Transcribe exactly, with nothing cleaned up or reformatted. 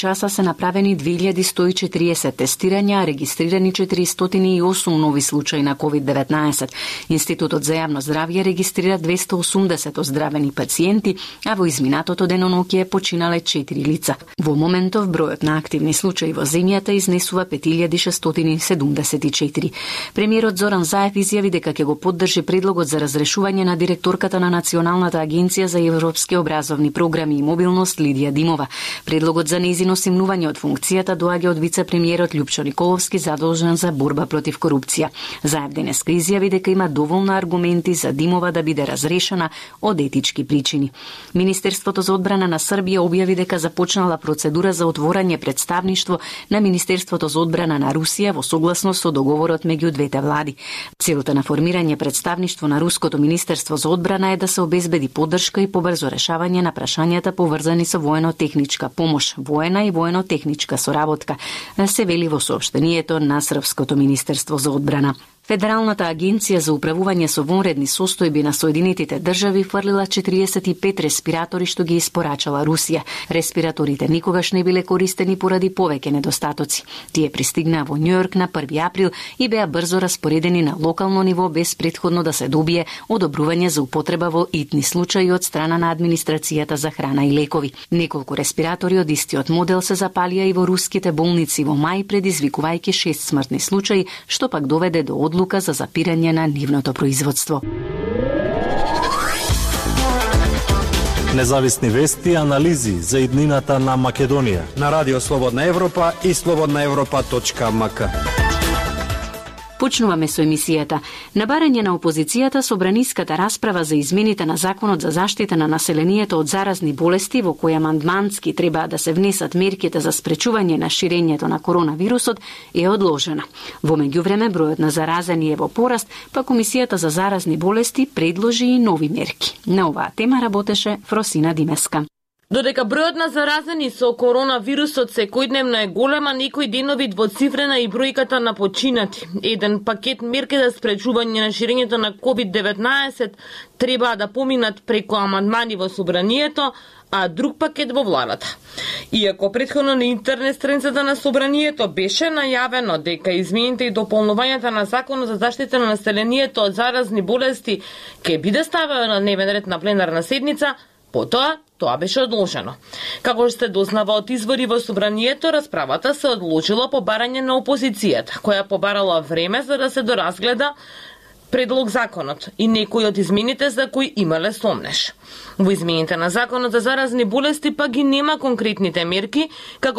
часа се направени две илјади сто и четириесет тестирања, а регистрирани четиристотини и осум нови случаи на ковид деветнаесет. Институтот за јавно здравје регистрира двесте и осумдесет оздравени пациенти, а во изминатото деноноќе починале четири лица. Во моментов бројот на активни случаи во земјата изнесува пет илјади шестстотини седумдесет и четири. Премиерот Зоран Заев изјави дека ќе го поддржи предлогот за разрешување на директорката на Националната агенција за европски образовни програми и мобилност Лидија Димова. Предлогот за нејзино симнување од функцијата доаѓа од вице-премиерот Љупчо Николовски, задолжен за борба против корупција. Заев денеска изјави дека има доволно аргументи за Димова да биде разрешена од етички причини. Министерството за одбрана на Србија објави дека започнала процедура за отворање представништво на Министерството за одбрана на Русија во согласност со договорот меѓу двете влади. Целта на формирање представништво на Руското Министерство за одбрана е да се обезбеди поддршка и побрзо решавање на прашањата поврзани со воено-техничка помош, воена и воено-техничка соработка, се вели во соопштението на Српското Министерство за одбрана. Федералната агенција за управување со вонредни состојби на Соединетите држави фрлила четириесет и пет респиратори што ги испорачала Русија. Респираторите никогаш не биле користени поради повеќе недостатоци. Тие пристигнаа во Њујорк на први април и беа брзо распоредени на локално ниво без претходно да се добие одобрување за употреба во итни случаи од страна на администрацијата за храна и лекови. Неколку респиратори од истиот модел се запалија и во руските болници во мај, предизвикувајќи шест смртни случаи, што пак доведе до одлука за запирање на нивното производство. Независни вести и анализи за иднината на Македонија на Радио Слободна Европа и слободна европа точка ем ка. Почнуваме со емисијата. На барање на опозицијата, собраниската расправа за измените на Законот за заштита на населението од заразни болести, во која амандмански треба да се внесат мерките за спречување на ширењето на коронавирусот, е одложена. Во меѓувреме бројот на заразени е во пораст, па Комисијата за заразни болести предложи и нови мерки. На оваа тема работеше Фросина Димеска. Додека бројот на заразени со коронавирусот секојдневно е голема, некои денови двоцифрена и бројката на починати. Еден пакет мерки за спречување на ширењето на ковид деветнаесет треба да поминат преку амандмани во собранието, а друг пакет во владата. Иако претходно на интернет страницата на собранието беше најавено дека измените и дополнувањата на Законот за заштита на населението од заразни болести ќе биде ставено на дневен ред на пленарна седница, потоа тоа беше одложено. Како што се дознава од извори во собранието, расправата се одложила по барање на опозицијата, која побарала време за да се доразгледа предлог законот и некои од измените за кои имале сомнеш. Во измените на Законот за заразни болести па ги нема конкретните мерки, како